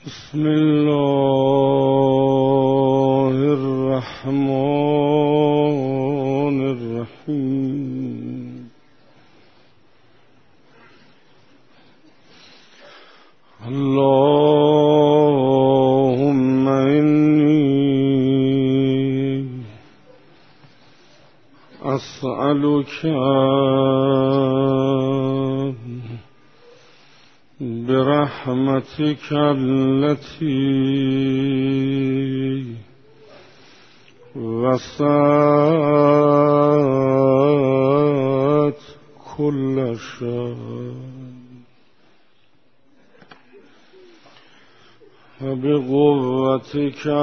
بسم الله الرحمن الرحیم. اللهم إني أسألك برحمتك التي وسعت كل شيء وبقوتك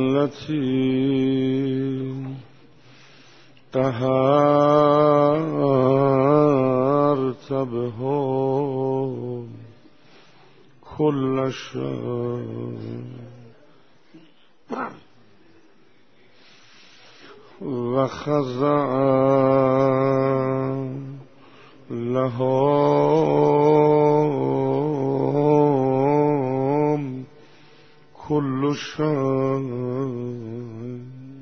التي قهرت بها كل شيء وخضع لها كل شيء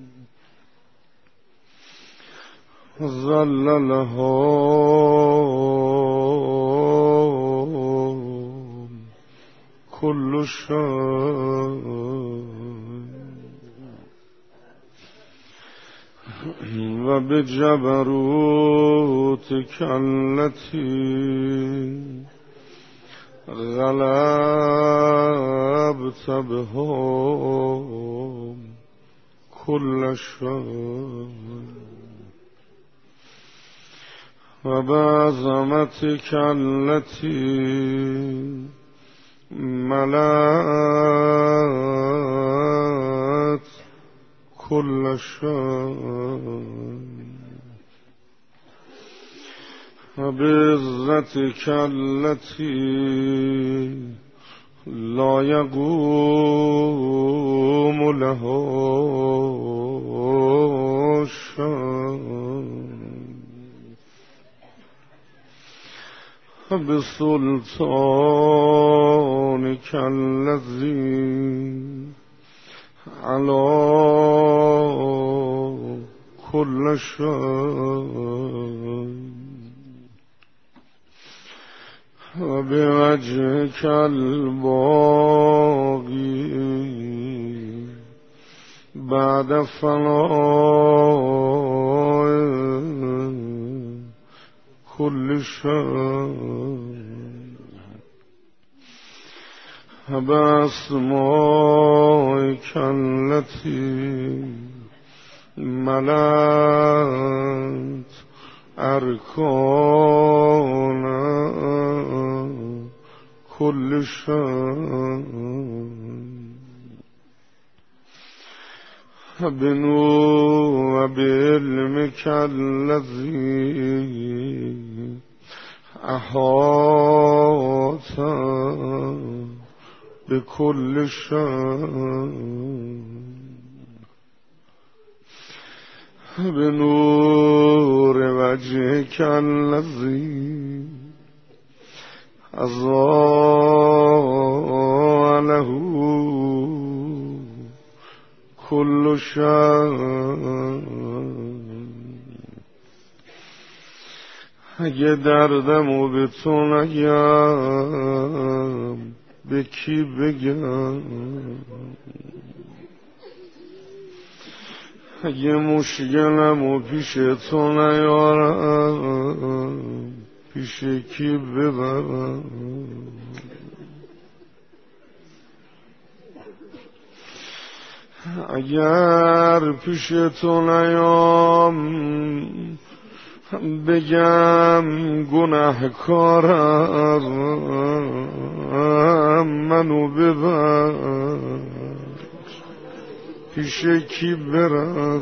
ظل لها كل شيء وبجبروتك التي غلبت بها كل شيء وبعظمتك التي ملأت كل شيء وبعزتك التي لا يقوم لها شيء بسلطانك الذي على كل شيء وبوجهك الباقي بعد فناء كل شيء بأسمائك التي ملأت أركان كل شيء بنور وبعلمك الذي أحاط بكل شيء بنور وجهك الذي أضاء له كل شيء. اگه دردمو به تو نگم به کی بگم؟ اگه مشکلمو پیش تو نیارم پیش کی ببرم؟ اگر پیش تو نیام بگم گناهکارم منو ببخش پیش کی برم؟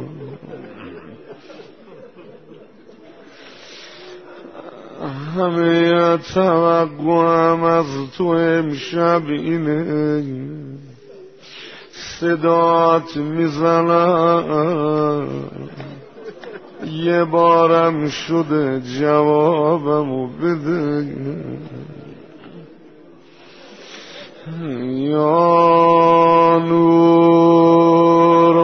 همه توقعم از تو امشب اینه صدات میزنم یه بارم شده جوابمو بده یا نور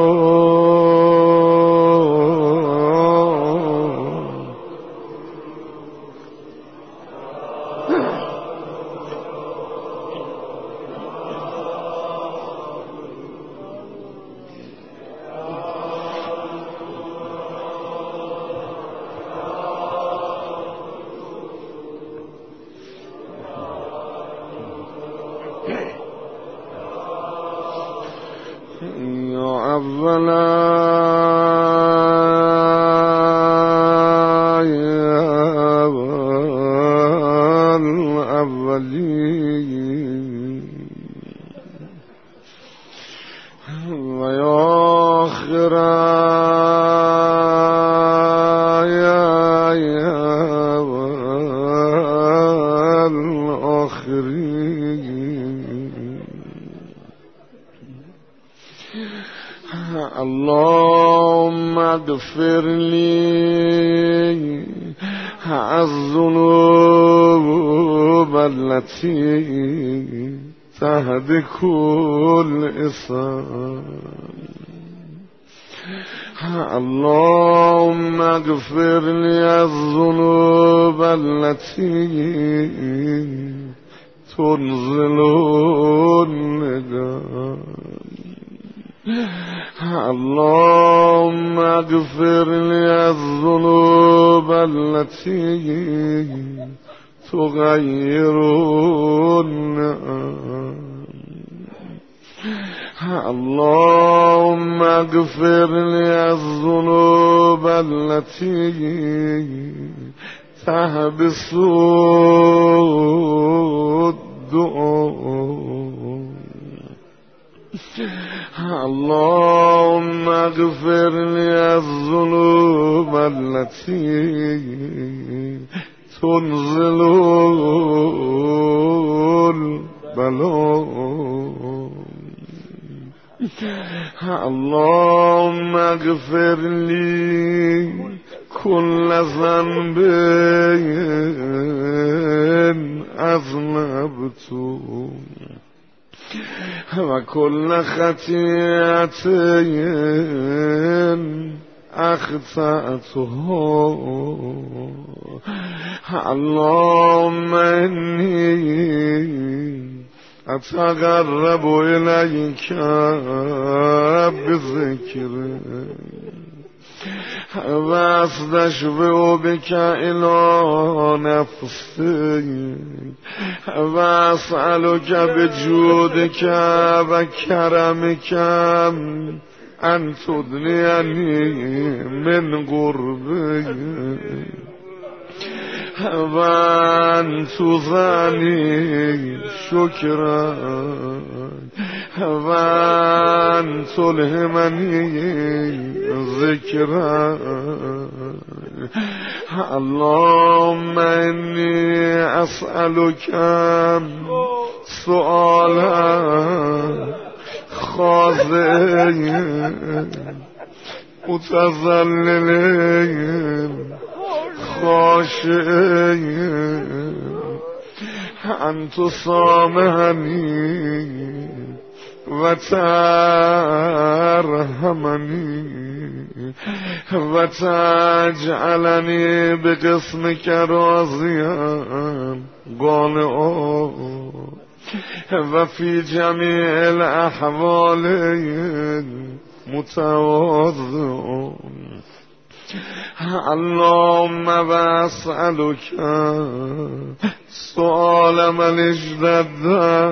اللهم اغفر لي الذنوب التي تهدك الإثم اللهم اغفر لي الذنوب التي تنزل الندم اللهم اغفر لي الذنوب التي تغير النعم اللهم اغفر لي الذنوب التي تحبس الدعاء اللهم اغفر لي الذنوب التي تنزل البلاء اللهم اغفر لي كل ذنب أذنبته وكل خطيئة أخطأته اللهم إني أتقرب إليك بذكرك وأستشفع بك إلى نفسي وأسألك بجودك وكرمك أن تدنيني من قربي وأن تزاني شكرا وأن تلهمني ذكرا اللهم إني أسألك سؤالا خاضعين متذللين خاشعين أن تصامحني وترحمني وتجعلني بقسمك راضيا قانعا وفي جميع الأحوال متواضعا اللهم وأسألك سؤال من اجتهد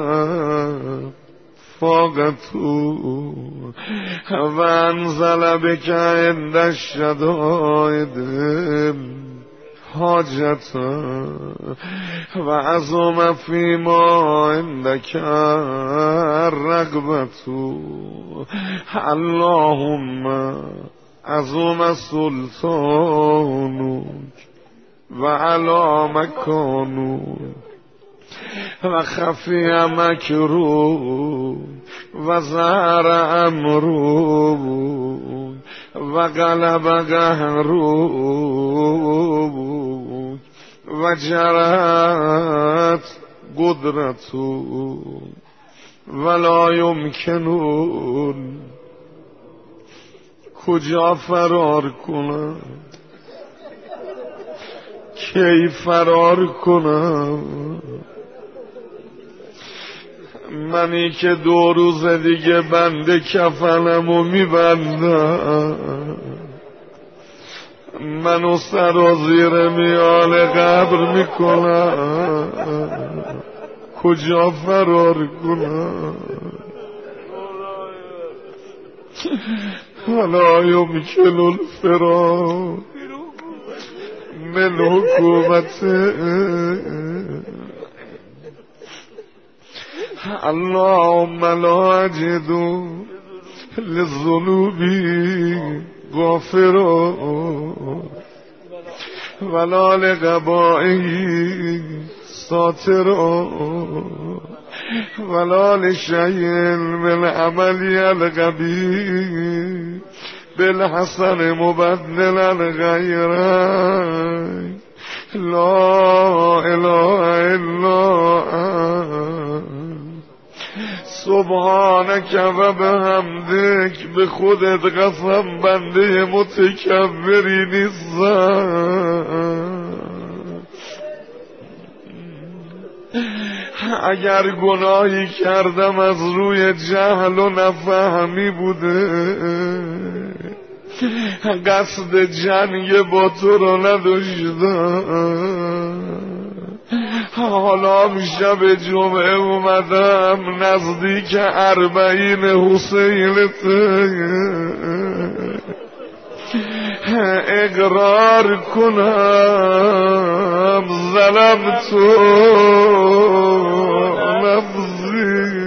فاقته وأنزل بك عند الشدائد حاجة وعظم فيما عندك الرغبة اللهم عظم سلطانك وعلى مكانك وخفي مكروه وظهر أمره وغلب قهره وجرت قدرته ولا یمکنون. کجا فرار کنم؟ کی فرار کنم؟ منی که 2 روز دیگه بند کفنمو میبندم، منو سرازیر میان قبر میکنم، کجا فرار کنم؟ ولا یمکن الفرار من حکومت. اللهم لا اجد للذنوبی غافرا ولا لقبائه ساترا ولا لشیء من عملی القبیح بالحسن مبدلا غیره. لا اله الا انت سبحانک و بحمدک. به خودت قسم بنده متکبری نیستم. اگر گناهی کردم از روی جهل و نفهمی بوده، قصد جنگ با تو رو نداشتم. حالا شب جمعه اومدم نزدیک 40 حسینته اقرار کنم ظلم تو نفسی.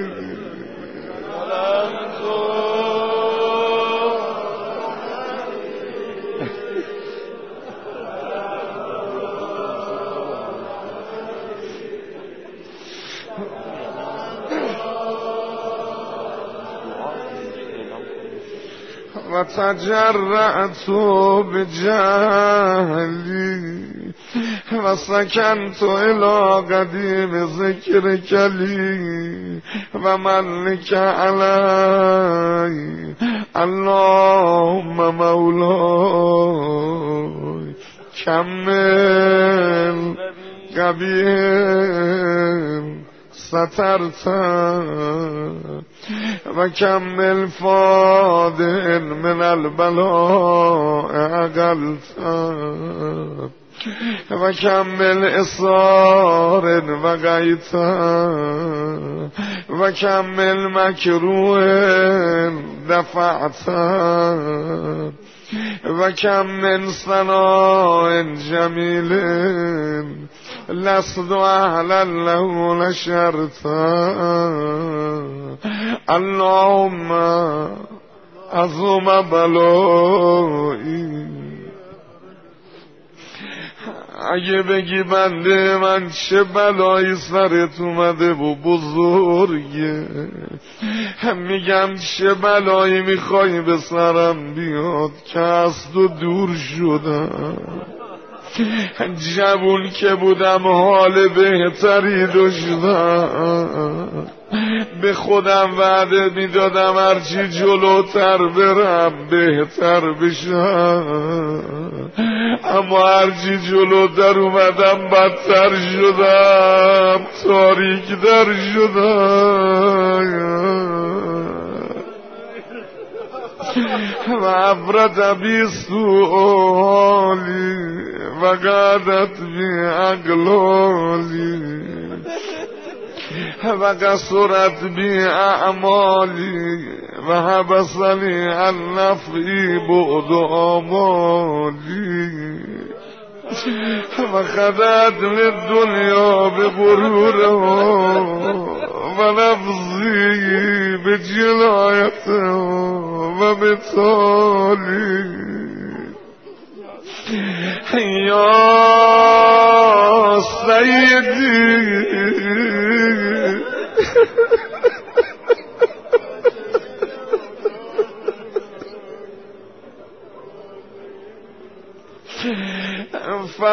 و تجرعت بجهلی و سکنت الى قدیم ذکر کلی و ملک علی. اللهم مولای کمل قبیل سترتا و کمل فادن من البلاء اقلتا و کمل اصار و غیتا و کمل مکروه دفعتا و کمل ثناء جمیل لست اهلا له نشرتا. اللهم عظم بلایی. اگه بگی بنده من چه بلایی سرت اومده و بزرگه، میگم چه بلایی میخوای به سرم بیاد که از تو دور شدم. جوون که بودم حال بهتری داشتم، به خودم وعده میدادم هرچی جلوتر برم بهتر بشم، اما هرچی جلوتر اومدم بدتر شدم، تاریک در شدم. و عبرت بی سؤالی و قادت بی اقلالی و قصرت بی اعمالی و حبسنی عن نفعی بعد آمالی و خدت للدنیا به غرورها و نفسی به جلایتها و به تالی. یا سیدی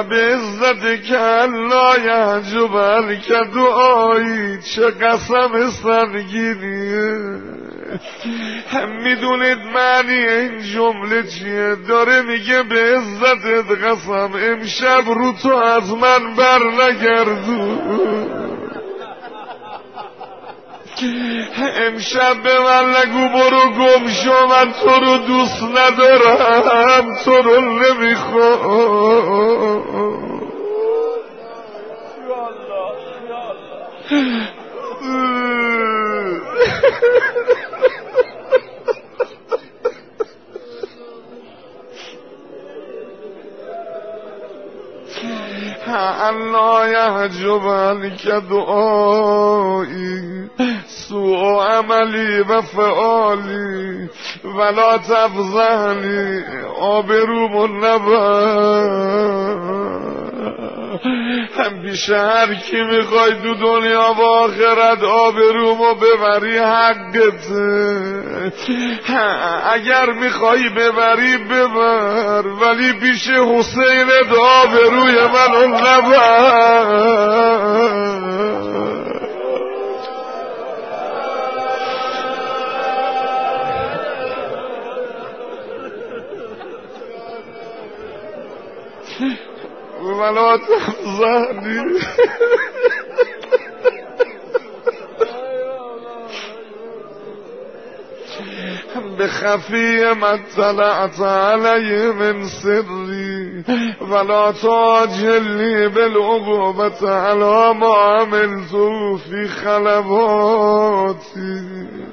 و به عزت که لا یعجب که دعایی چه قسم سرگیریه. میدونید معنی این جمله چیه؟ داره میگه به عزتت قسم امشب رو تو از من بر نگردون، امشب به من نگو برو گم شو، من تو رو دوست ندارم، تو رو نمیخوام. الله یعجب که دعایی سوء عملی و فعالی ولا تفضحنی آبرومو نبر. هم بیشه هر کی میخوای دو دنیا و آخرت آبرومو ببری حقته. اگر میخوای ببری ببر، ولی بیش حسینت آبروی منو نبر. ولا تفضحنی بخفی ما اطلعت علی من سری ولا تعجلنی بالعقوبة على ما عملت فی خلواتی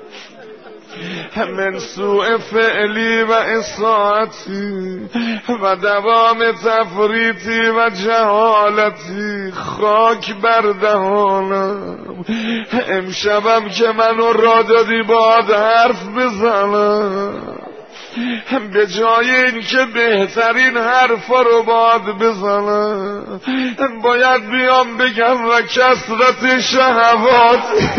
من سوء فعلی و اساعتی و دوام تفریطی و جهالتی. خاک بر دهانم، امشبم که منو را دادی باید حرف بزنم، به جای این که بهترین حرفا رو باید بزنم باید بیام بگم و کثرت شهواتی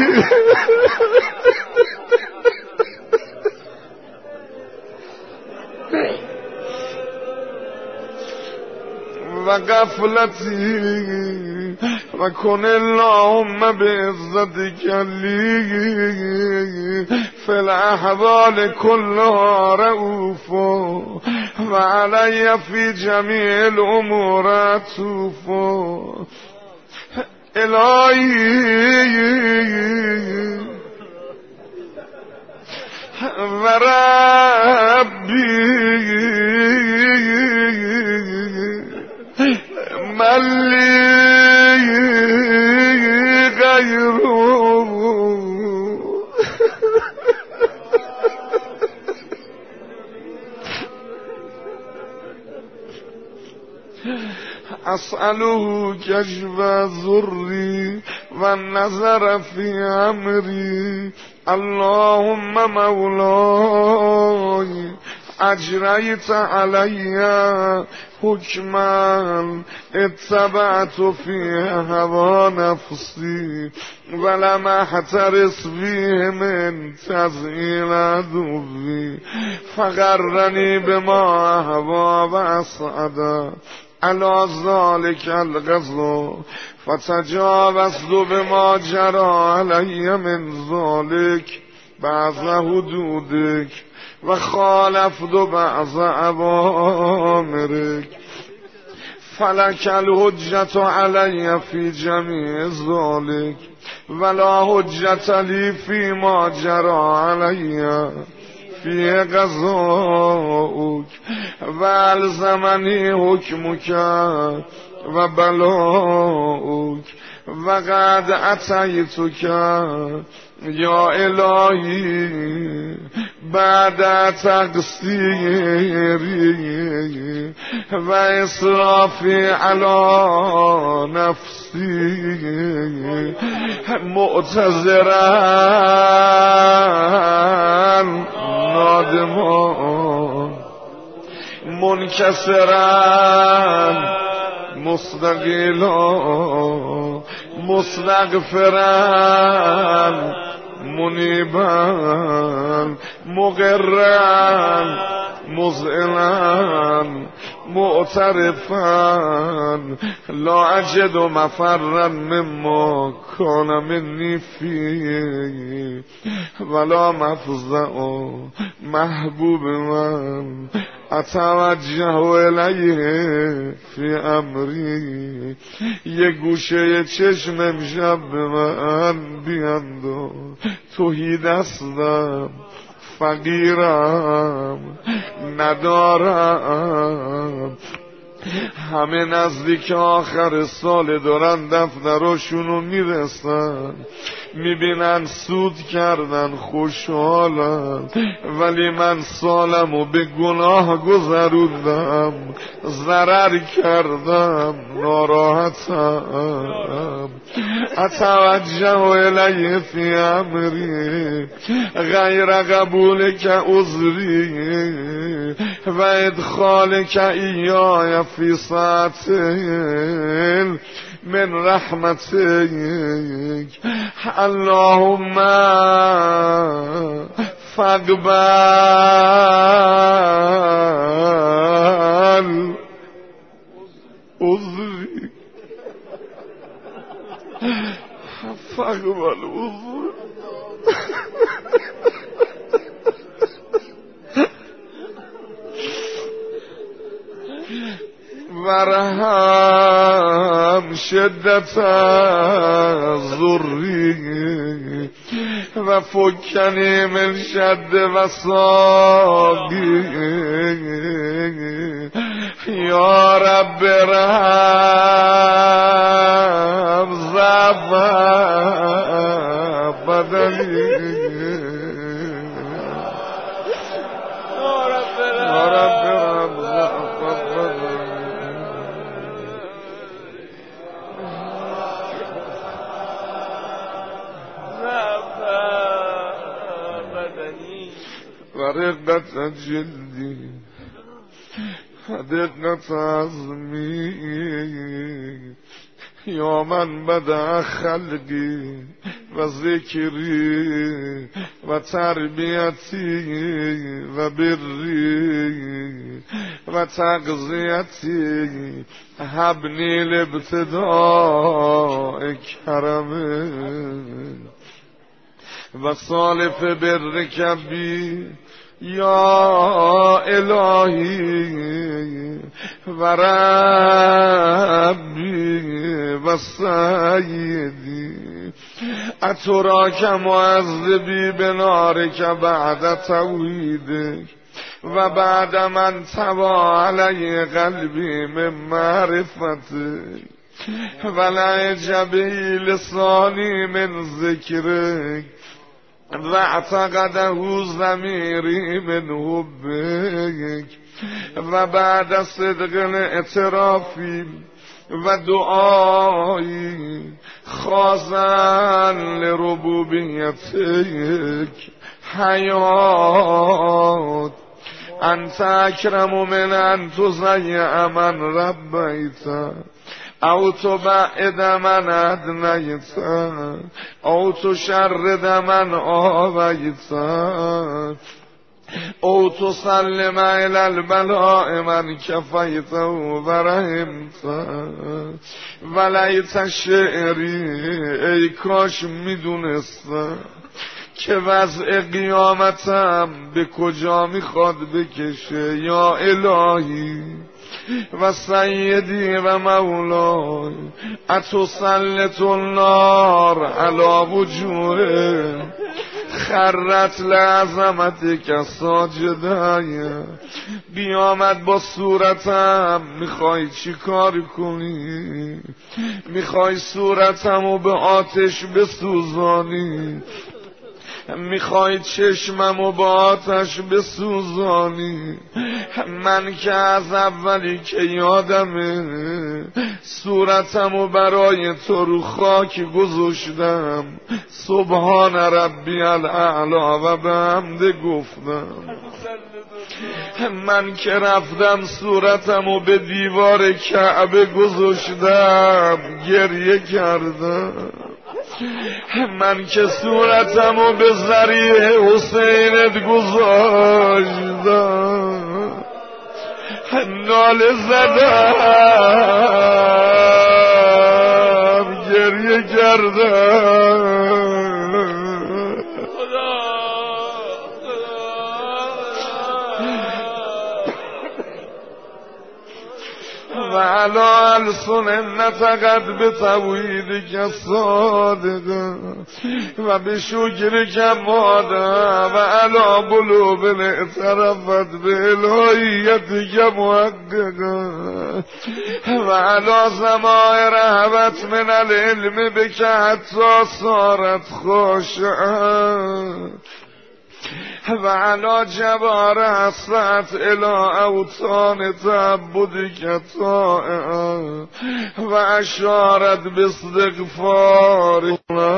و غفلتی و کن اللهم بعزتک لی فی الاحوال کلها رؤوف و علی فی جمیع الامور عطوف. الهی و ربی ملی غیرو اسأله کشف ضری و نظر فی امری. اللهم مولای اجریت علی حکما اتبعت فی هوا نفسی ولم احترس فیه من تزیین عدوی فغرنی بما اهوا و اسعدا علی ذلک القضا فتجاوزت بما جرى علی من ذلک بعض حدودک و خالفت بعض اوامرک فلک الحجت علی فی جمیع ذلک ولا حجت لی فی ما جرى علی فی قضاؤک و الزمنی حکمک و بلاؤک و قد اتیتک یا الهی بعد تقصیری و اسرافی علی نفسی معتذرا نادمان منکسرا مستقیلا مستغفرا منیبا مقرا مذعنا معترفا لا اجد مفرا مما کان منی فی ولا مفزع محبوب من اتوجه الیه فی امری. یه گوشه چشم امشب به من بیانداز، توهی دستم فقیرم ندارم، همه نزدیک آخر سال دارن دفتراشونو میرسن، میبینن سود کردن خوشحالن، ولی من سالمو به گناه گذروندم، ضرر کردم، ناراحتم. اتوجه الیه فی امری غیر قبول که عذری و ادخال که ایای فی ساعتین من رحمتک. اللهم فاقبل عذری، فاقبل عذری. ورحم شدت ضری و فکنی من شد وساقی. یا رب رحم ضعف بدنی. یا رب رحم ضعف بدنی. و رقت جلدی دقت عظمی. یا من بدأ خلقی و ذکری و تربیتی و بری و تغذیتی حبنی لابتداء کرمه و صالف بر کبی. یا الهی و ربی و سیدی اتراک معذبی بنارک بعد توحیدک و بعد من طبع علی قلبی من معرفتک و لعجبی لسانی من ذکرک و اعتقده ضمیری من حبک و بعد صدق اعترافی و دعایی خاضعا لربوبیتک حیات انت اکرم من ان تضیع من ربیت او تبعد من ادنیت او تشرد من آویت او تسلم الى البلاء من کفیت و رحمت. ولیت شعری ای کاش میدونستم که وضع قیامتم به کجا میخواد بکشه. یا الهی و سیدی و مولای اتسلط النار علی وجوه خرت لعظمتک ساجدای. بیامد با صورتم میخوای چی کار کنی؟ میخوای صورتمو به آتش بسوزانی؟ میخوای چشممو با آتش بسوزانی؟ من که از اولی که یادمه صورتمو برای تو رو خاک گذاشتم، سبحان ربی الاعلا و به حمده گفتم. من که رفتم صورتمو به دیوار کعبه گذاشتم، گریه کردم. من که صورتمو به ذریع حسینت گذاشتم، ناله زدم گریه کردم و علا السن نتقد به توحید که صادقه و به شکر که ماده و علا قلوب اعترفت به الهیت که محققه و علا سماع رهبت من العلم بکه حتی صارت خاشعه و علا جبار حسرت الى اوطان تعبد کتائه و اشارت باستغفار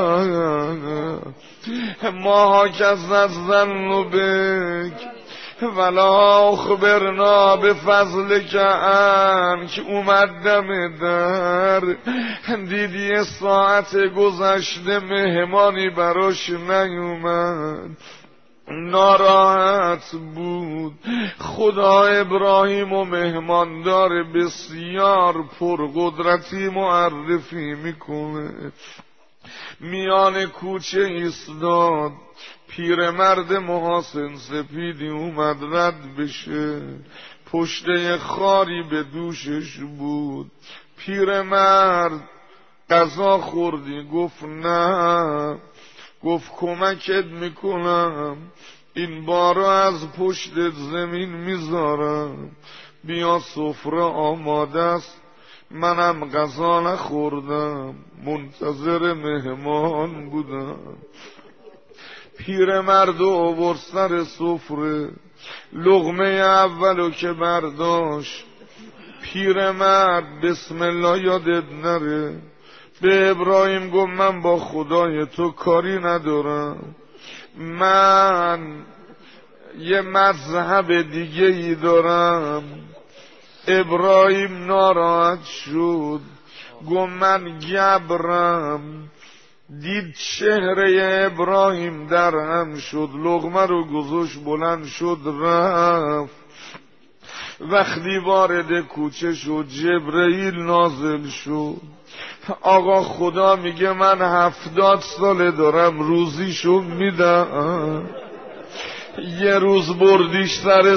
ما کزت ظن بک ولا اخبرنا به فضل که اومدم در دیدی ساعت گذشته مهمانی براش نیومد ناراحت بود خدا ابراهیم و مهماندار بسیار پرقدرتی معرفی میکنه میان کوچه ایستاد پیرمرد محاسن سپیدی اومد رد بشه پشته خاری به دوشش بود پیرمرد غذا خوردی گفت نه گفت کمکت میکنم این بارو از پشت زمین میذارم بیا سفره آماده است منم غذا نخوردم منتظر مهمان بودم پیرمرد آورد سر سفره لقمه اولو که برداشت پیرمرد بسم الله یادت نره به ابراهیم گفت من با خدای تو کاری ندارم من یه مذهب دیگه ای دارم ابراهیم ناراحت شد گفت من گبرم دید چهره ابراهیم در هم شد لقمه رو گذاشت بلند شد رفت وقتی وارد کوچه شد جبرئیل نازل شد آقا خدا میگه من 70 ساله دارم روزیشو میدم یه روز بردیش سر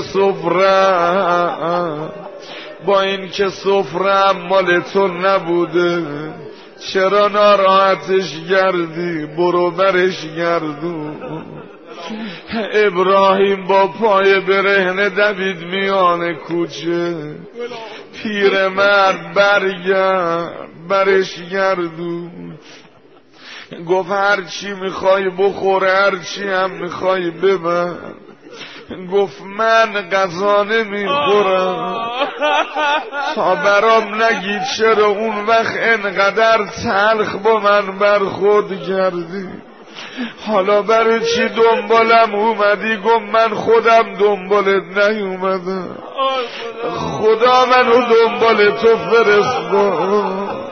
سفره با این که سفره مال تو نبوده چرا ناراحتش گردی برو برش گردون ابراهیم با پای برهنه دوید میان کوچه پیرمرد برگرد برش گردون گفت هرچی میخوای بخوره هرچی هم میخوای ببر گفت من غذا نمیخورم تا برام نگید چرا اون وقت انقدر تلخ با من برخورد کردی حالا برای چی دنبالم اومدی گفت من خودم دنبالت نیومدم خدا منو دنبال تو فرستاد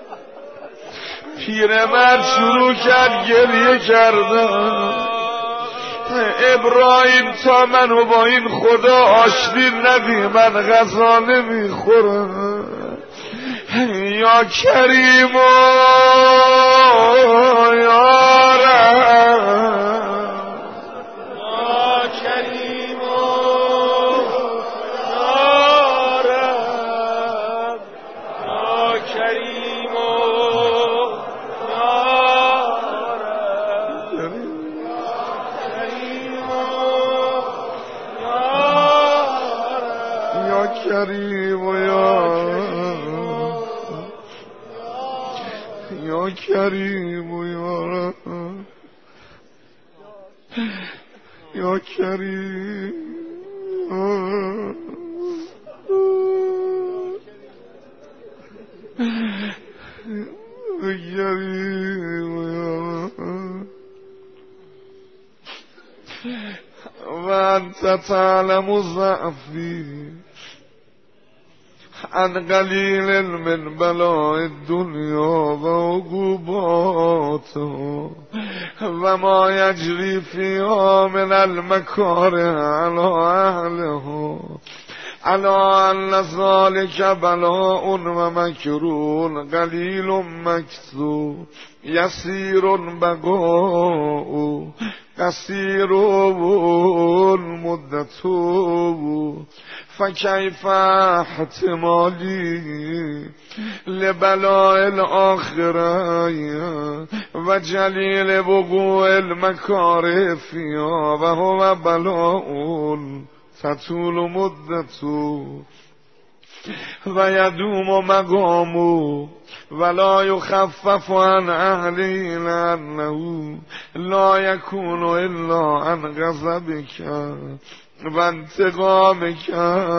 پیرمرد شروع کرد گریه کردن ابراهیم تا منو با این خدا آشتی ندی من غذا نمیخورم یا کریم و یا رحم یا کریم و یا رحم یا کریم و یا کریم و یا کریم و یا رحم یا کریم و انت تعلم ضعفی عن قلیل من بلاء الدنیا و عقوباتها و ما یجری فیها من المکاره علی اهلها الا ان ذلک بلاء و مکرون قلیل مکثور یسیر بقاء قصیر مدت فکیف احتمالی لبلاء الاخره و جلیل وقوع المکاره فیها و هو بلاء تطول مدته و یدوم مقامه ولا یخفف عن اهله لانه لا یکون الا عن غضبک و انتقامک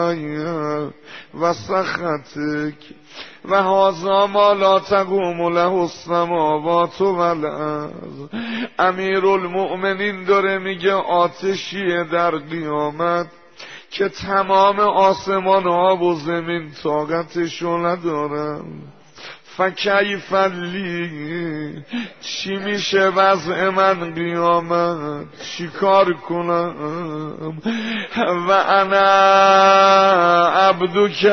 و سخطک و هذا ما لا تقوم له السماوات والارض. امیرالمؤمنین داره میگه آتشیه در قیامت که تمام آسمان ها و زمین طاقتشو ندارن. فکیف لی، چی میشه وضع من قیامت، چی کار کنم؟ و انا عبدک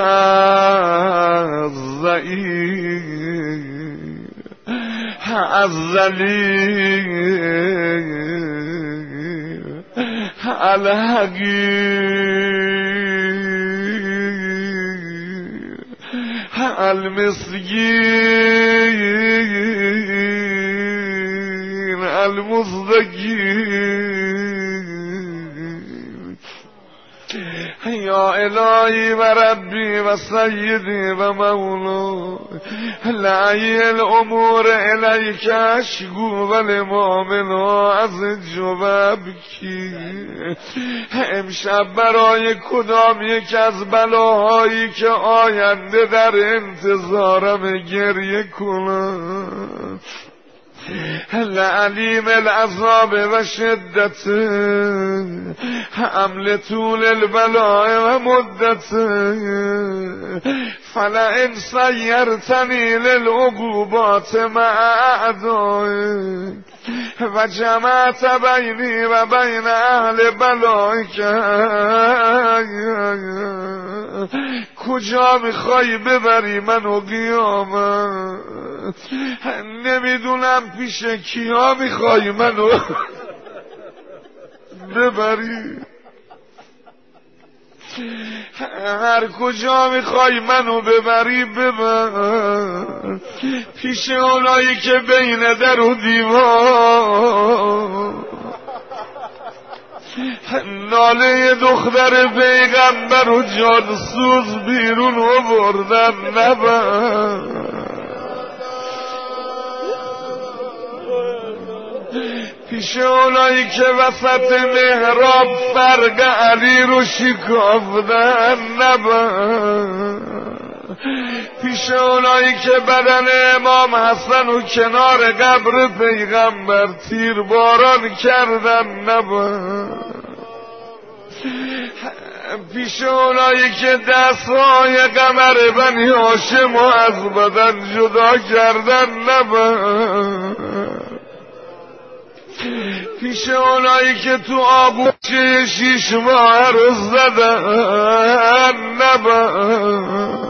الضعیف الذلیل الحقیر المسکین المستقیم. یا الهی و ربی و سیدی و مولا لعی الامور الیک اشکو و لمامنا از جوابکی. امشب برای کدام یک از بلاهایی که آینده در انتظارم گریه کنم. لعلیم العذاب و شدت حمل طول البلاء و مدت فلئن سیرتنی للعقوبات مع اعدائک و جمعت بینی و بین اهل بلائک. کجا میخوای ببری منو قیامت؟ نمیدونم پیش کیا میخوای منو ببری. هر کجا میخوای منو ببری ببر. پیش اونایی که بین در و دیوار ناله دختر پیغمبر و جانسوز بیرون آوردن نبر. پیش اونایی که وسط محراب فرق علی رو شکافتن نبر. پیش اونایی که بدن امام حسن و کنار قبر پیغمبر تیر باران کردن نبر. پیش اونایی که دستهای قمر بنی هاشم از بدن جدا کردن نبر. پیش اونایی که تو آغوش 6 ماه رو زدن نبر.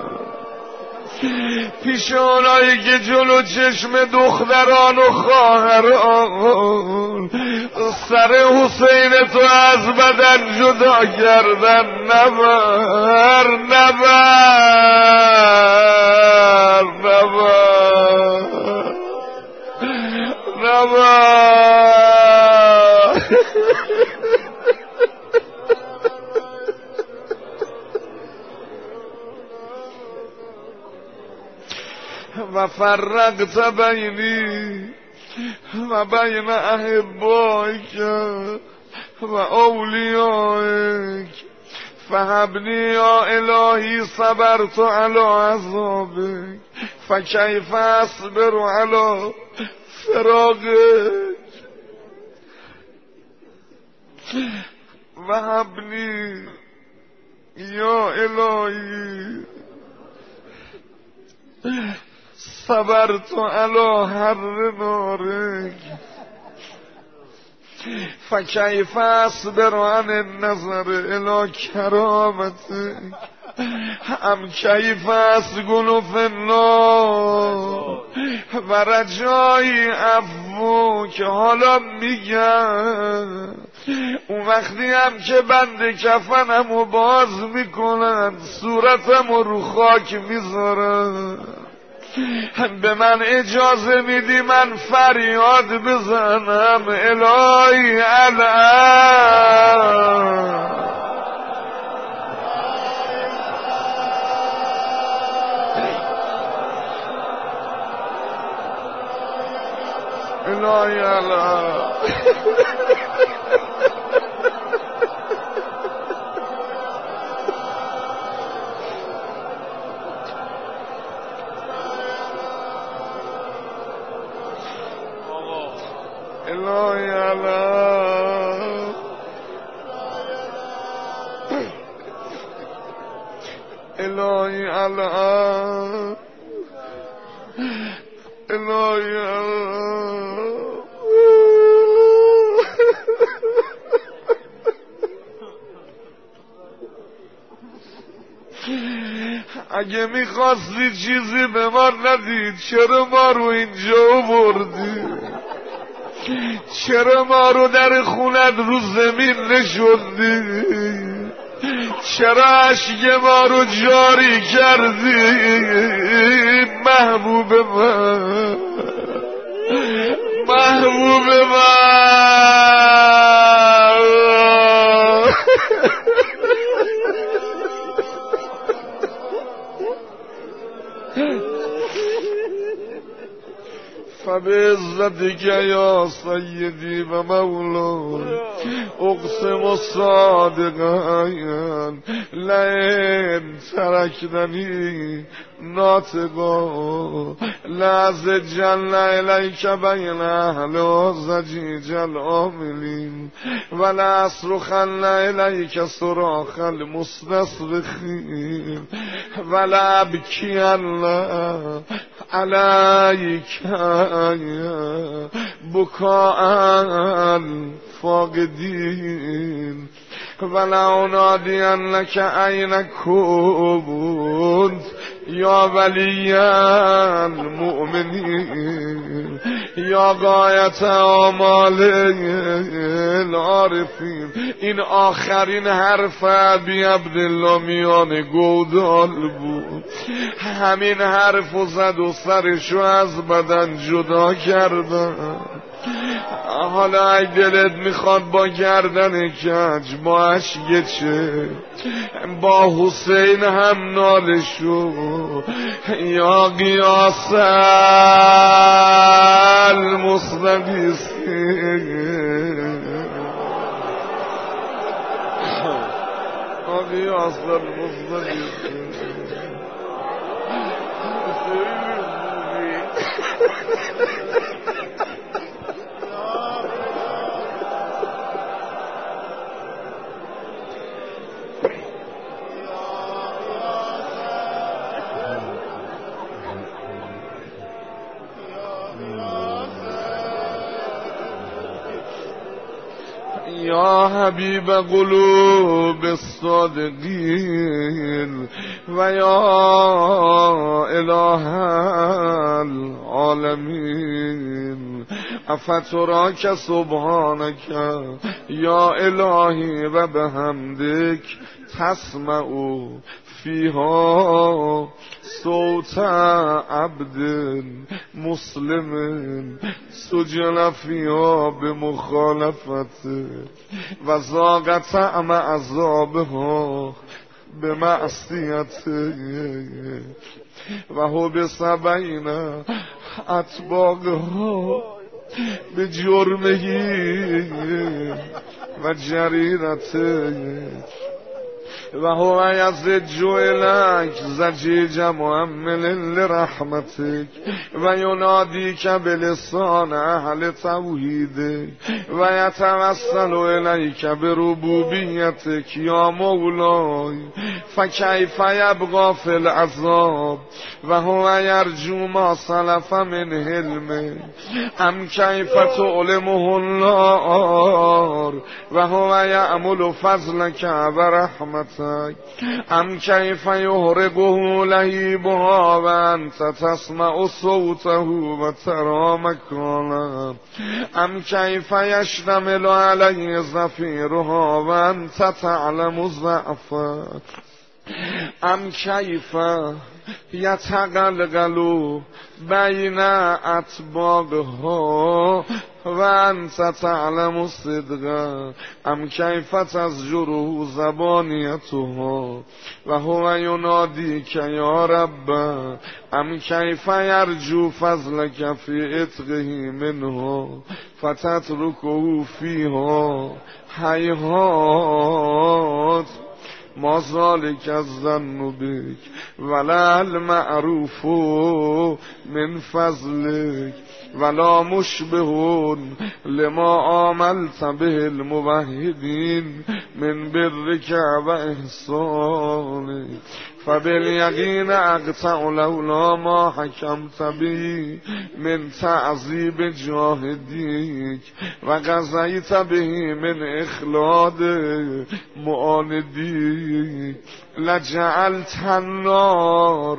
پیش اونایی که جلو چشم دختران و خواهران سر حسین تو از بدن جدا کردن نبر. نبر نبر نبر. و فرقت بینی و بین احبائک و اولیائک فهبنی یا الهی صبرت علی عذابک فکیف اصبر علی فراقک و هبنی یا الهی صبرت علی حر نارک فکیف اصبر عن النظر الی کرامتک ام کیف اسکن فی النار و رجای عفو که حالا میگم اون وقتی هم که بند کفنمو باز میکنن صورتمو رو خاک میذارن به من اجازه میدی من فریاد بزنم الهی الان الهی الان الهی الان الهی الان الهی الان اگه میخواستی چیزی به ما ندید چرا ما رو اینجا آوردی؟ چرا ما رو در خونت رو زمین نشوندی؟ چرا اشک ما رو جاری کردی؟ محبوب من محبوب من فبعزتك یا سیدی و مولاي اقسم صادقا لئن ترکتنی ناطقا لأزجن الیک بین اهل زجیج العاملین ولأصرخن الیک صراخ المستصرخین ولأبکین علیک بکاء الفاقدین ولأنادینک این کنت یا ولی المؤمنین یا غایت آمال العارفین. این آخرین حرف ابی عبدالله میان گودال بود. همین حرف زد و سرشو از بدن جدا کردن. حالا ای دلت میخواد با گردن کج با اشک چه با حسین هم نالشو یا قیاس المستقیسین یا قیاس المستقیسین یا حبیب قلوب الصادقین و یا اله العالمین افتراک سبحانک یا الهی و بحمدک تسمع فیها صوت عبد مسلم سجن فیها بمخالفت و ذاق طعم عذابها بمعصیت و حبس بین اطباقها بجرمه و جریرته و هو یزج الک زجیج معمل لرحمتک و ینادیک بلسان اهل توحیدک و یتوسل الیک بربوبیتک یا مولای فکیف یبقی فی العذاب و هو یرجو ما سلف من حلمه ام کیف تعلمه النار و هو یعمل فضلک و رحمتک ام کیف یهرقه لهیبها و انت تسمع صوته و ترى مکانه ام کیف یشتمل علیه زفیرها و انت تعلم ضعفه ام کیف یتقلقل بین اطباقها و انت تعلم صدقه ام کیف تزجره زبانیتها و هو ینادیک یا رب ام کیف یرجو فضلک فی عتقه منها فتترکه فیها هیهات ما ذالک الظن بک ولا المعروف من فضلک ولا مشبه لما عاملت به الموحدین من برک و احسانک فبالیقین اقطع لولا ما حکمت به من تعذیب جاهدیک و قضیت به من اخلاد معاندیک لجعلت النار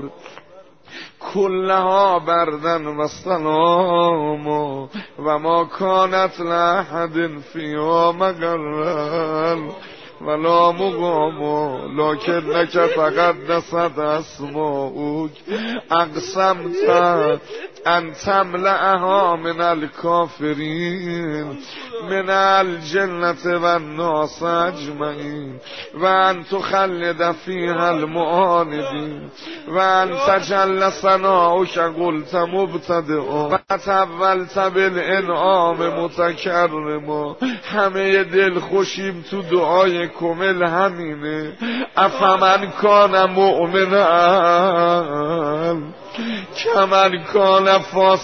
کلها بردن و سلام و ما کانت لأحد فیها مقرن ولا مقام لکنک تقدست اسماؤک اقسمت ان تملأها من الکافرین من الجنة و الناس اجمعین و ان تخلد فیها المعاندین و ان تجل ثناؤک قلت مبتدئا و تولت بالانعام متکرما. همه دل خوشیم تو دعای کمل همینه. افمن کان مؤمنا کمن کان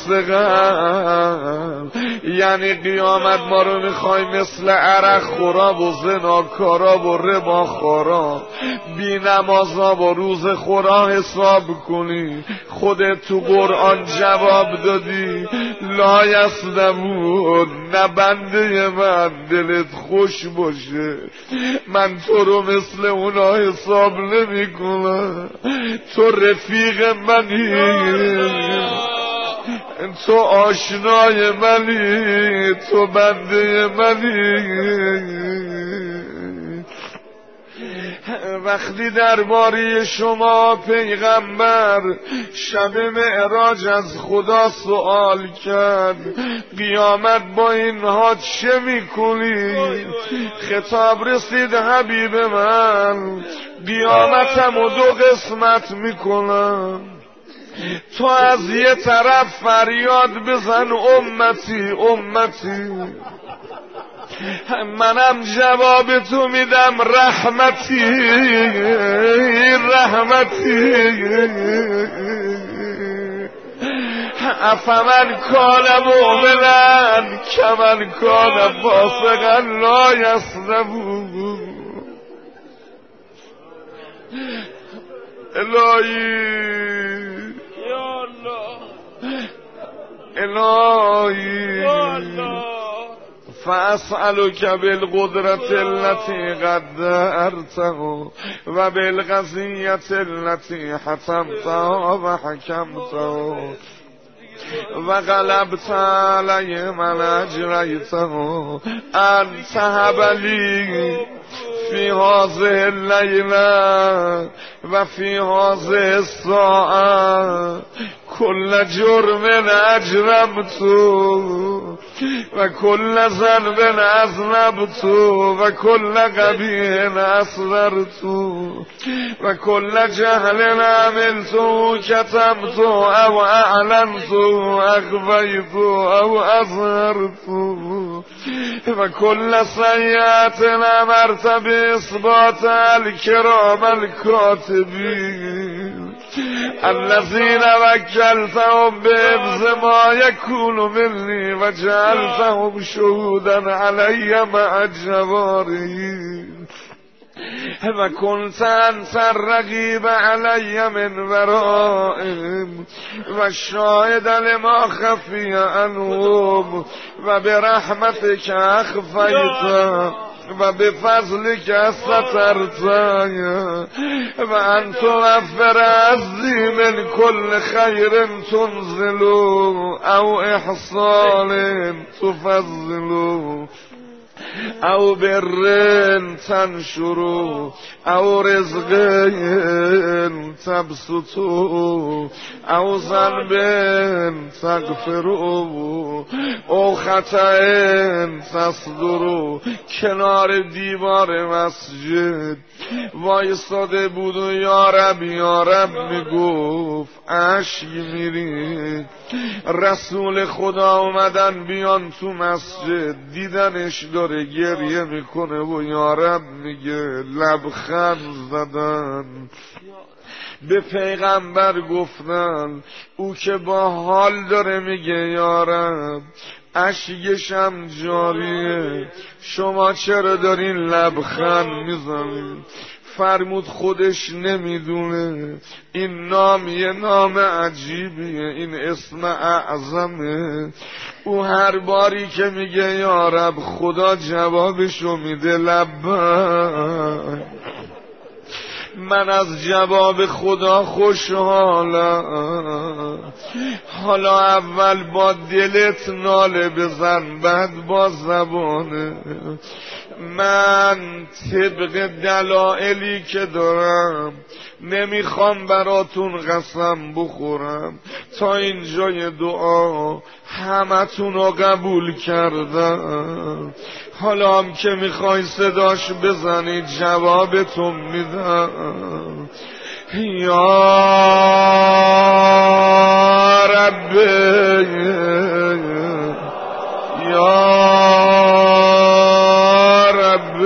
فاسقا، یعنی قیامت ما رو میخوای مثل عرق خورا و زناکارا و ربا خورا بی نمازا و روز خورا حساب کنی. خودت تو قرآن جواب دادی لا یسلمون، نه بنده من دلت خوش باشه من تو رو مثل اونا حساب نمی کنم. تو رفیق منی، تو آشنای منی، تو بنده منی. وقتی درباره شما پیغمبر شب معراج از خدا سوال کرد قیامت با اینها چه میکنی؟ خطاب رسید حبیب من قیامتم و دو قسمت میکنم. تو از یه طرف فریاد بزن امتی امتی، منم جواب تو میدم رحمتی رحمتی. افمن کان مؤمنا کمن کان فاسقا لا یسلمون. الهی الهی فاسألک بالقدرت التي قدرته و بالقضیة التي حتمتها و حکمتها و غلبت علی من اجریته ان تهب لی فی هذه اللیله و فی هذه الساعه کل جرم اجرمت و کل ذنب اذنبت و کل قبیح اسررت و کل جهل عملت کتمت او اعلنت اخفیت او اظهرت و کل سیئت امرت باثبات الکرام الکاتبین الذین وکلتهم بحفظ ما یکون منی و جعلتهم شهودا علی مع جوارحی و کنت انت الرقیب علی من ورائهم و شاهد لما خفی عنهم و برحمتک اخفیت و بفضلک سترت و ان توفر عزی من کل خیر تنزل او احسان تفضل او برن تنشرو او رزق تبسطو او ذنب تغفرو او خطأ تصدرو. کنار دیوار مسجد وایستاده بود و یا رب میگفت، اشک میرید. رسول خدا اومدن بیان تو مسجد، دیدنش داره گریه میکنه و یا رب میگه، لبخند زدن به پیغمبر گفتن، او که با حال داره میگه یا رب اشکشم جاریه، شما چرا دارین لبخند میزنید؟ فرمود خودش نمیدونه این نام یه نام عجیبیه، این اسم اعظمه. او هر باری که میگه یا رب خدا جوابشو میده لبک. من از جواب خدا خوشحالم. حالا اول با دلت ناله بزن، بعد با زبانه. من طبق دلایلی که دارم نمیخوام براتون قسم بخورم، تا اینجای دعا همتون رو قبول کردم. حالا هم که میخوای صداش بزنی جوابتون میدم. یا رب یا رب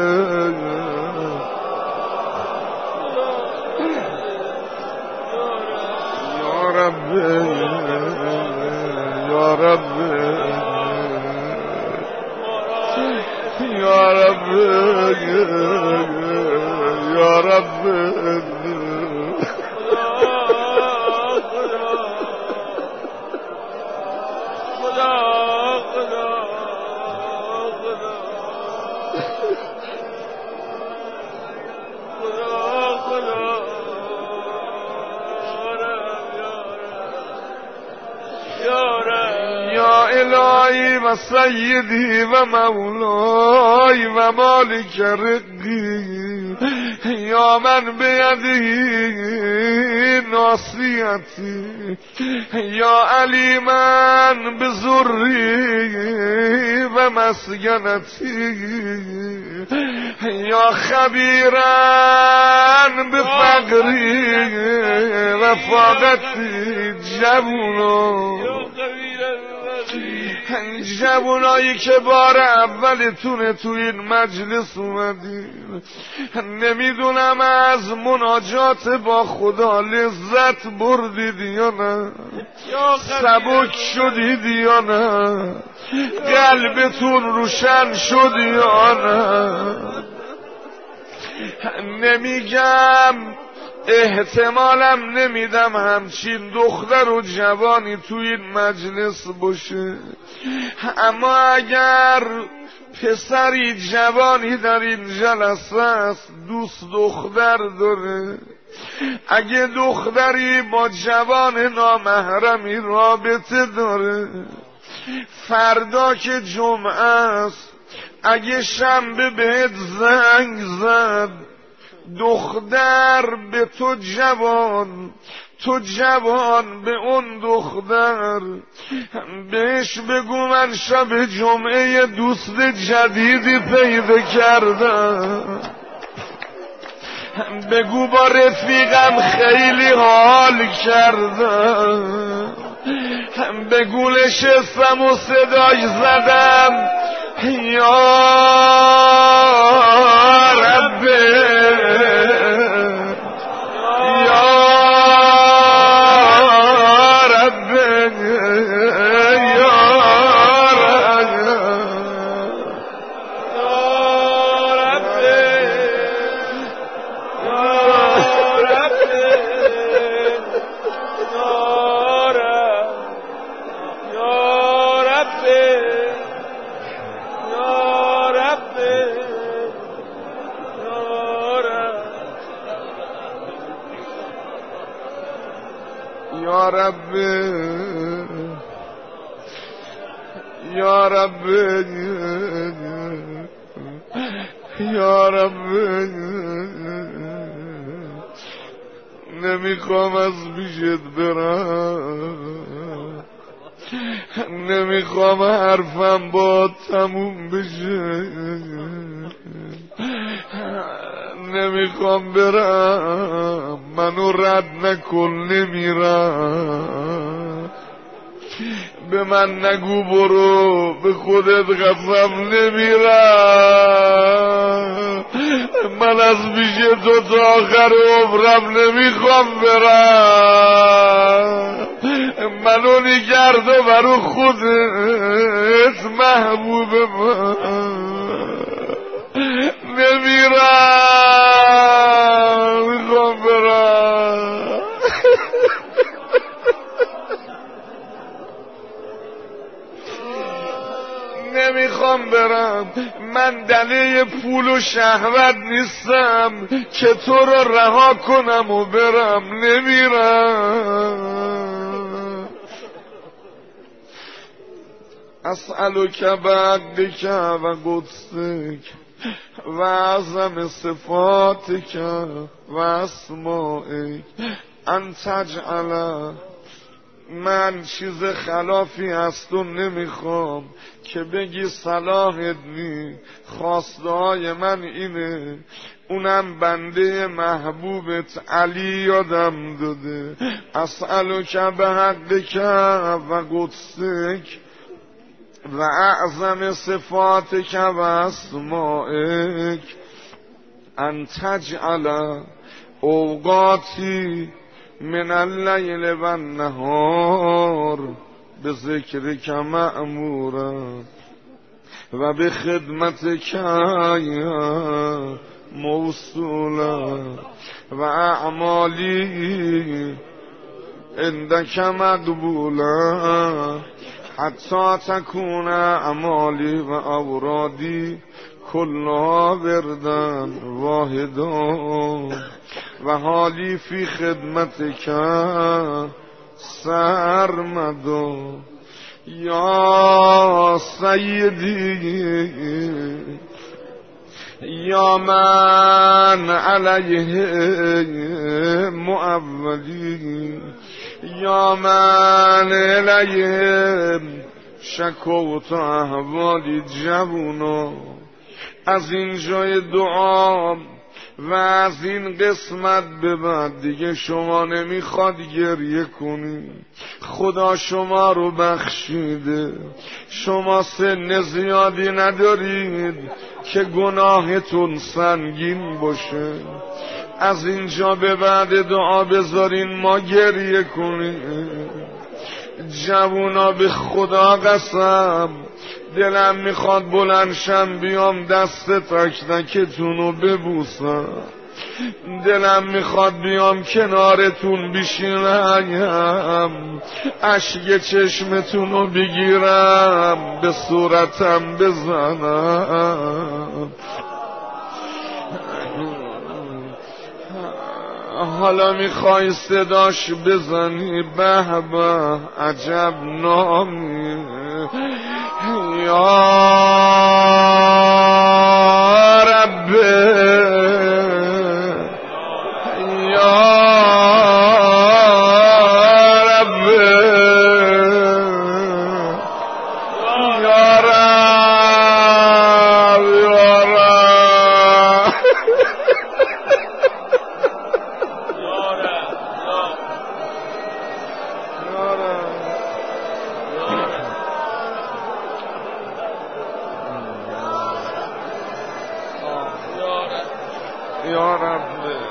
یا رب یا رب یا رب یا رب الهی و سیدی و مولای و مالک رقی، یا من بیدی ناصیتی، یا علیمن بزری و مسکنتی، یا خبیرن بفقری و فاقتی. جوونایی که بار اولتونه تو این مجلس اومدین، نمیدونم از مناجات با خدا لذت بردید یا نه، سبک شدید یا نه، قلبتون روشن شد یا نه. نمیگم، احتمالم نمیدم همچین دختر و جوانی تو این مجلس باشه، اما اگر پسری جوانی در این جلسه است دوست دختر داره، اگه دختری با جوان نامحرمی رابطه داره، فردا که جمعه است اگه شنبه بهت زنگ زد، دختر به تو جوان تو جوان به اون دختر بهش بگو من شب جمعه دوست جدیدی پیدا کردم، بگو با رفیقم خیلی حال کردم، بگو نشستم و صدای زدم یا ربه یا رب یا رب یا رب نمیخوام از پیشت برم، نمیخوام حرفم با تموم بشه، نمیخوام برم، منو رد نکن نمیرم، به من نگو برو به خودت قسم نمیرم، من از پیش تو تا آخر عمرم نمیخوام برم، منو نگرد و برو خودت محبوب من نمیرم، میخوام برم. نمیخوام برم، من دلیل پول و شهوت نیستم که تو رو رها کنم و برم، نمیرم. اسألک بعدک و قدسک و اعظم صفاتک و اسمائک ان تجعل، من چیز خلافی از تو نمیخوام که بگی صلاحت نی، خواسته های من اینه، اونم بنده محبوبت علی یادم داده. اسألک بحقک و قدسک و اعظم صفاتک و اسمائک ان تجعل اوقاتی من اللیل و النهار به ذکرک مأمورا و به خدمتک موصولا و اعمالی عندک مقبولا حتی تکون اعمالی و اورادی کلها وردن واحدان و حالی فی خدمتک سرمدا. یا سیدی یا من علیه معولی، یا من علیه شکوت احوالی جوونا. از این جای دعا و از این قسمت به بعد دیگه شما نمیخواد گریه کنی، خدا شما رو بخشیده، شما سن زیادی ندارید که گناهتون سنگین باشه. از اینجا به بعد دعا بذارین ما گریه کنیم. جوونا به خدا قسم دلم میخواد بلندشم بیام دست تک تکتونو ببوسم، دلم میخواد بیام کنارتون بشینم، اشک چشمتونو بگیرم به صورتم بزنم. حالا میخوای صداش بزنی به به عجب نامی. یا رب یا یا رب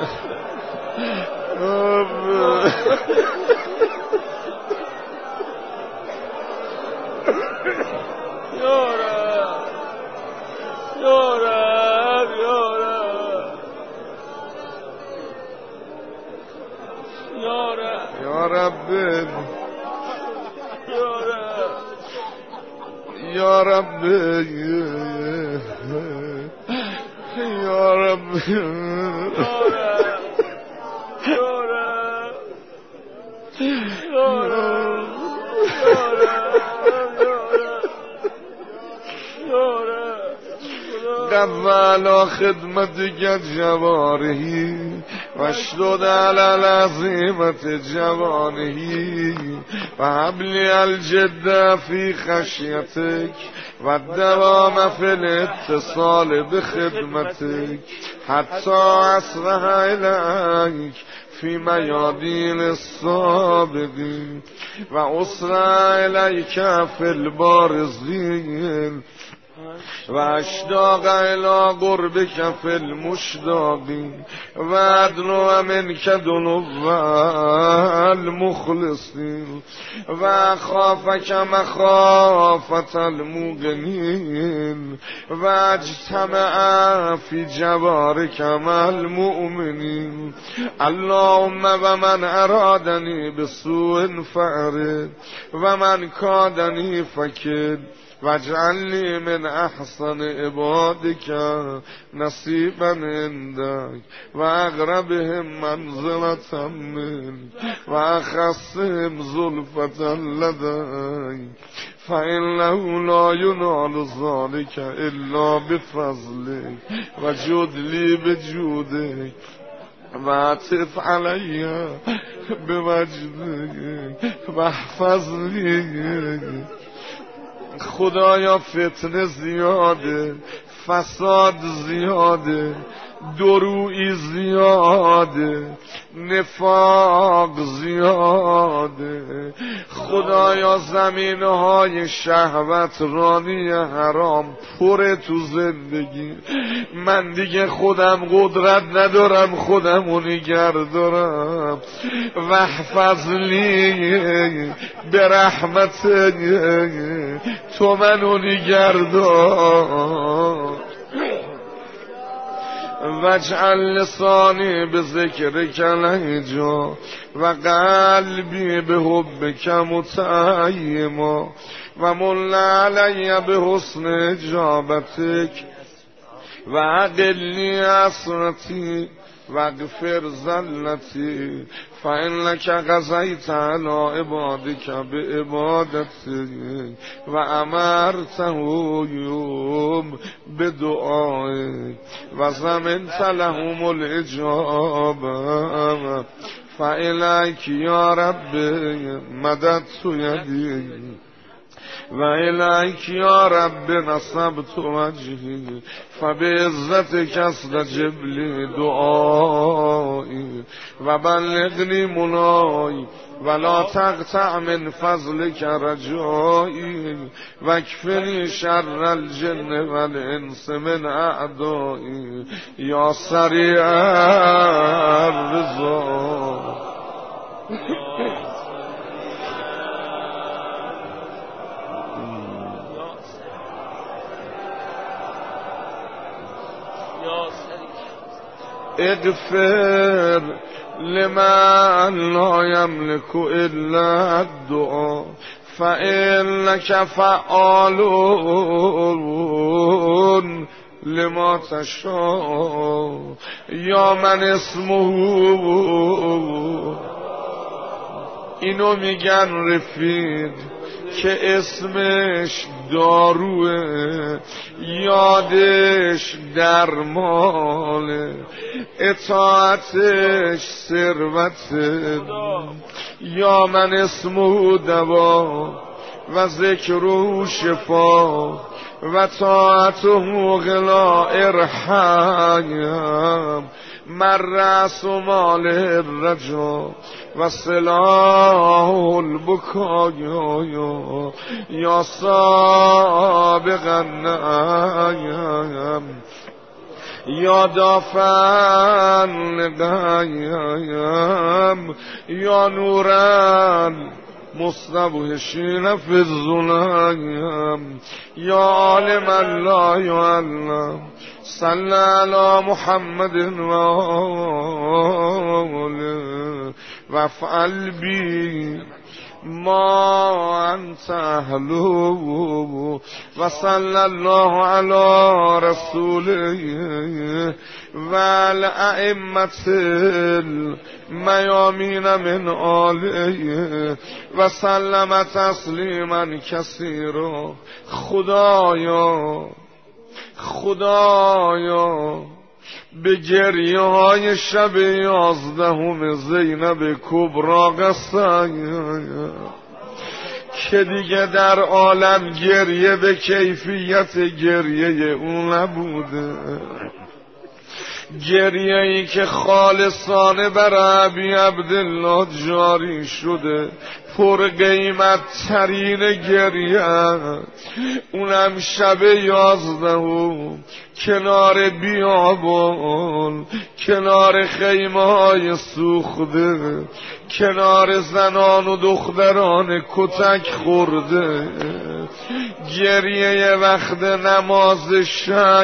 یا رب یا رب یا رب قبل خدمتك جواره واشدد على العظيمة جوانه وهب لي الجد في خشيتك والدوام في الاتصال بخدمتك حتى أصبح إليك في ميادين السابقين وأسرع إليك في البارزين واشتاق الى قربك في المشتاقين وادنو منك دنو المخلصين وخافك مخافة الموقنين واجتمع في جوارك مع المؤمنين اللهم ومن ارادني بسوء فأرد ومن كادني فكد واجعلني من احسن عبادك نصيبا عندك واقربهم منزلة منك واخصهم زلفة لديك فإنه لا ينال ذلك إلا بفضلك وجد لي بجودك وعطف علي بمجدك واحفظني خدایا فتنه زیاده، فساد زیاده، درویی زیاده، نفاق زیاده. خدایا زمینهای شهوت رانی حرام پر تو زندگی. من دیگه خودم قدرت ندارم خودمو نگه دارم. وحفظلی به رحمت تو منو نگه دار. واجعل لسانی بذکرک لهجا و قلبی بحبک متیما و مل علی بحسن اجابتک و عقلنی اسرتی و اغفر زلتی فإنك قضيت على عبادك بعبادتك و امرتهم بدعائك و زمنت لهم الاجابه فإليك یا رب مددت يدي و الیک یا رب نصبت وجهی فبعزتک استجب لی دعایی و بلغنی منایی ولا تقطع من فضلک رجایی واکفنی شر الجن والانس من اعدایی یا سریع الرضا. اغفر لمن لا يملك الا الدعاء فإنك فعال لما تشاء یا من اسمه اینو میگن رفیق که اسمش داروه، یادش درمانه، اطاعتش ثروته. یا من اسمه دوا و ذکره شفا و طاعته غلا ارحم من رأس مال الرجا و سلاح البکایا یا سابق النعیم یا دافعا لقیم یا نورا مستوحشین فی الظلم یا عالما لا یعلم صلی علی محمد و آله وافعل بی ما انت اهلو و صلی الله علی رسوله و الائمة المیامین من آله و سلم تسلیما کثیرا. خدایا به گریه های شب 11 زینب کبری قسم که دیگه در عالم گریه به کیفیت گریه اون نبوده، گریه ای که خالصانه بر ابی عبدالله جاری شده، پر قیمت ترین گریه، اونم شب 11 کنار بیابان، کنار خیمه های سوخته، کنار زنان و دختران کتک خورده، گریه وقت نماز شب.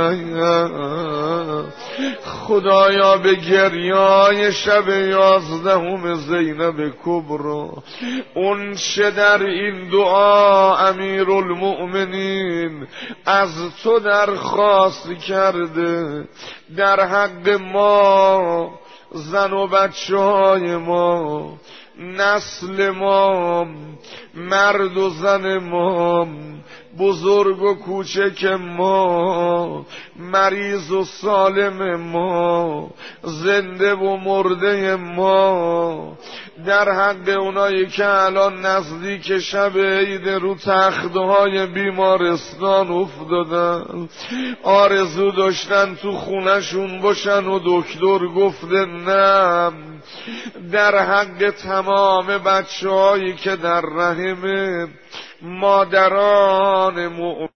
خدایا به گریه شب 11 زینب کبری اون چه در این دعا امیرالمؤمنین از تو درخواست کرده در حق ما، زن و بچه های ما، نسل ما، مرد و زن ما، بزرگ و کوچک ما، مریض و سالم ما، زنده و مرده ما، در حق اونایی که الان نزدیک شب عید رو تختهای بیمارستان افتادن، آرزو داشتن تو خونشون باشن و دکتر گفته نه، در حق تمام بچه هایی که در رحم مادران مؤمن